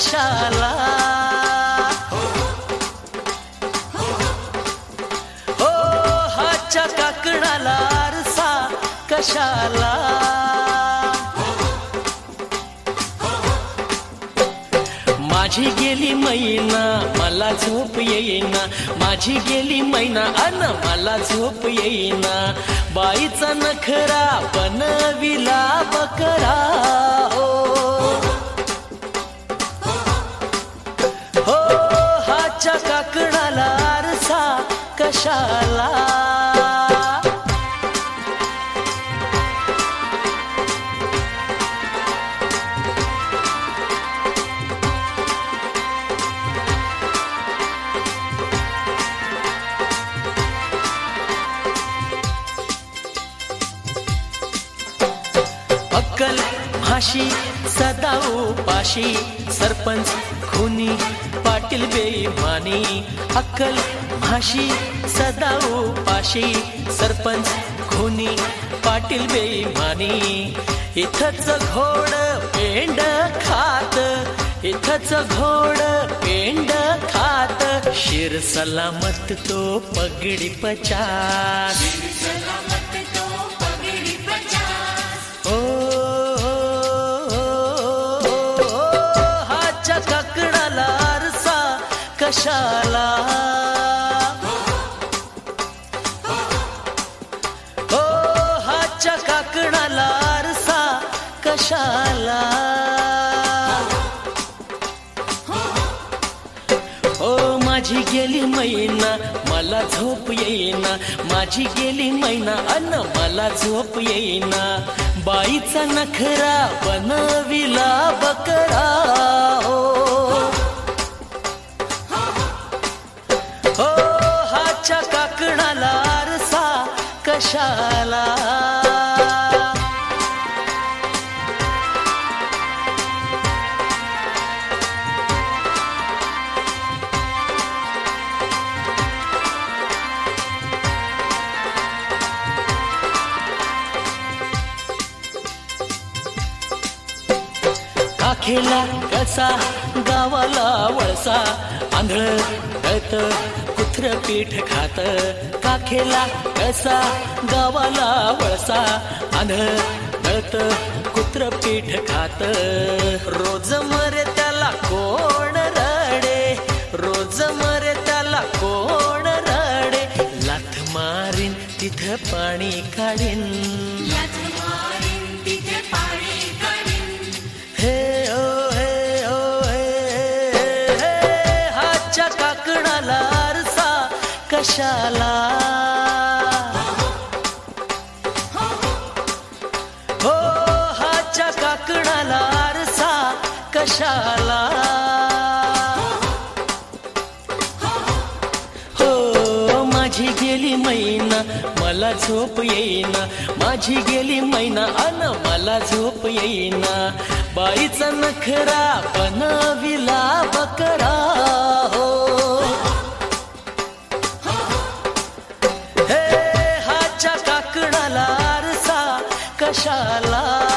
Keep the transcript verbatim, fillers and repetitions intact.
कशाला, हो हाच्या काकणाला आरसा कशाला. माझी गेली मैना मला झोप येईना, माझी गेली मैना अन मला झोप येईना. बाईचा नखरा बनविला बकरा, हो हो हाच्या काकणाला आरसा कशाला. अक्कल भाशी सदा उपाशी, सरपंच खुनी पाटील बेईमानी. अक्कल भाशी सदा उपाशी, सरपंच खुनी पाटील बेईमानी. इथंच घोड पेंड खात, इथंच घोड पेंड खात. शिर सलामत तो पगडी पचास, कशाला, हो हाच्या काकणाला आरसा कशाला. हो माझी गेली मैना मला झोप येईना, माझी गेली मैना अन मला झोप येईना. बाईचा नखरा बनविला बकरा, हो हो हाच्या काकणाला आरसा कशाला. काखेला कसा गावाला वळसा, आंधळ रत कुत्र पीठ खात. काखेला कसा गावाला वळसा, आंधळ रत कुत्र पीठ खात. रोज मरे त्याला कोण रडे, रोज मरे त्याला कोण रडे. लाथ मारीन तिथं पाणी काढीन, हे ओ हे ओ हे हे हाच्या काकणाला आरसा कशाला, हो हाच्या काकणाला आरसा कशाला. हो माझी गेली मैना मला झोप येईना, माझी गेली मैना अन मला झोप येईना. बाईचा नखरा बनविला बकरा, हो हे हाच्या काकणाला आरसा कशाला.